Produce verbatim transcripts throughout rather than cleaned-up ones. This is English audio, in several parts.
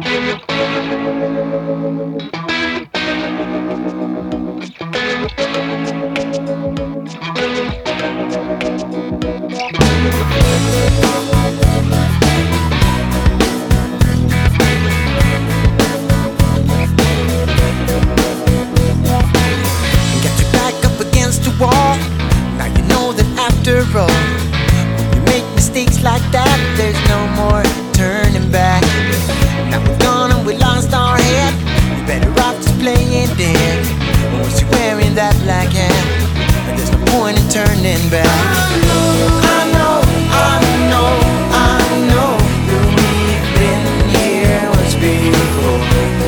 After all, when you make mistakes like that, there's no more turning back. Now we're gone and we lost our head. We better off just playing dead. Once you're wearing that black hat, and there's no point in turning back. I know, I know, I know, I know that we've been here once before.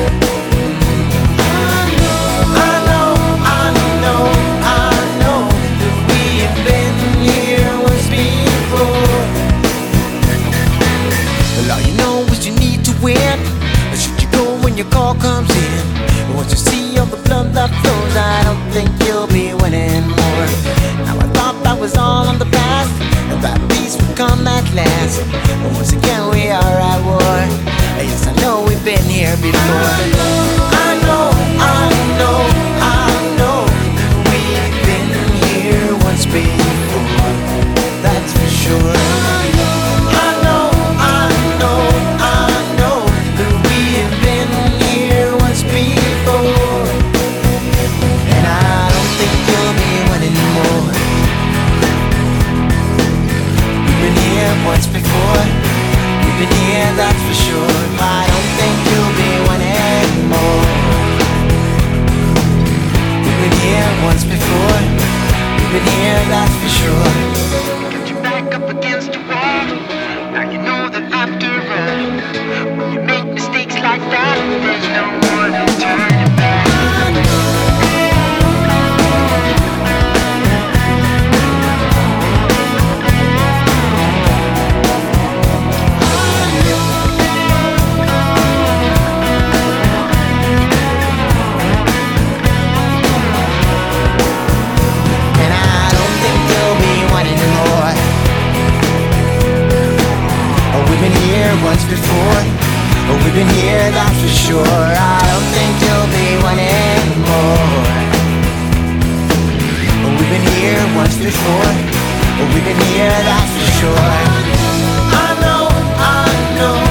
Your call comes in. Once you see all the blood that flows, I don't think you'll be winning more. Now I thought that was all on the past, and that peace would come at last. But once again we are at war. Yes, I know we've been here before. I know, I know, I know we've been here once before. That's for sure. Once before, we've been here, that's for sure. I don't think you'll be one anymore. We've been here once before, we've been here, that's for sure. Get your back up against the wall. Now you know that after all, when you make mistakes like that, there's no more turning back. Once before, but we've been here, that's for sure. I don't think you'll be one anymore. But we've been here once before, but we've been here, that's for sure. I know, I know.